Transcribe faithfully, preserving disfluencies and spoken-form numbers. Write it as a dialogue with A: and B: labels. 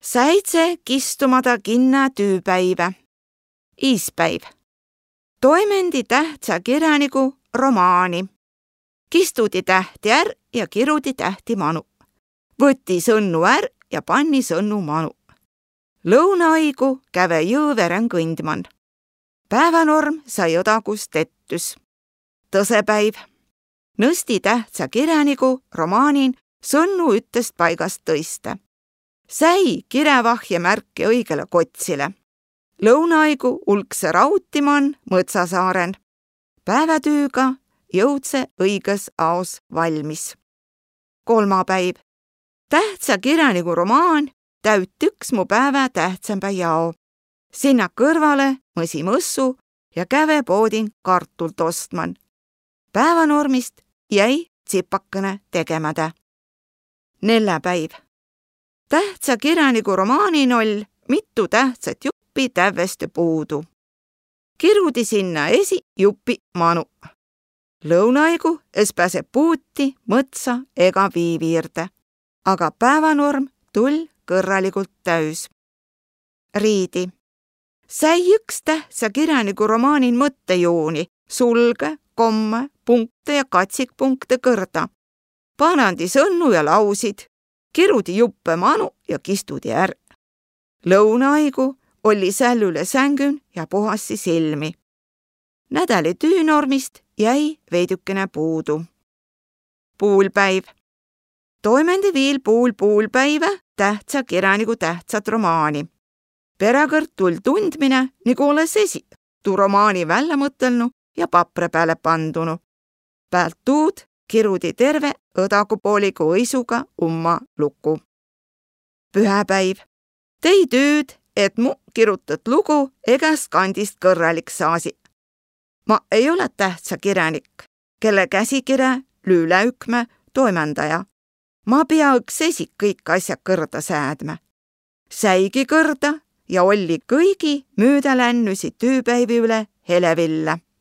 A: Säitse kistumada kinna tüüpäivä. Iispäiv. Toimendi tähtsä kirjanigu romaani. Kistudi tähti är ja kirudi tähti manu. Võtti sõnnu är ja panni sõnnu manu. Lõunaõigu käve jõõveren kõndman. Päevanorm sai õdagus tettüs. Tõsepäiv. Nõsti tähtsä kirjanigu romaanin sõnnu üttest paigast tõiste. Säi kirevahje märki õigele kotsile. Lõunaõigu ulkse rautiman Mõtsasaaren. Päevätüüga jõudse õiges aos valmis. Kolmapäiv. Tähtsä kirjanigu romaan täyt üks mu päevä tähtsambä jao. Sinna kõrvale mõsi mõssu ja käve poodin kartult ostman. Päevanormist jäi tsipakene tegemädä. Nelläpäiv. Tähtsä kirjanigu romaanin oll mitu tähtsät juppi tävveste puudu. Kirudi sinna esi juppi manu. Lõunaõigu es pääse puuti, mõtsa ega viiviirde, aga päevanorm tull kõrralikult täys. Riidi. Säi üks tähtsä kirjanigu romaanin mõttejuuni, sulge, komme, punkte ja katsikpunkte kõrda. Panandi sõnnu ja lausid, kirudi juppe manu ja kistudi är. Lõunaõigu oli sällüle sängün ja puhassi silmi. Nädäli tüünormist jäi veidükene puudu. Puulpäiv. Toimendi viil puul puulpäivä tähtsä kirjanigu tähtsät romaani. Perekõrd tull tundmine, nagu oles esi, tuu romaani välja mõtelnu ja papre pääle pandunu. Päält tuud kirudi terve õdagupooligu õisuga umma luku. Pühäpäiv. Tei tüüd, et mu kirutad lugu egast kandist kõrralik saasi. Ma ei ole tähtsä kirjanik, kelle käsikire lüüläükme toimendaja. Ma pea üks esi kõik asja kõrda säädme. Säigi kõrda ja olli kõigi müüda lännüsi tüüpäivi üle heleville.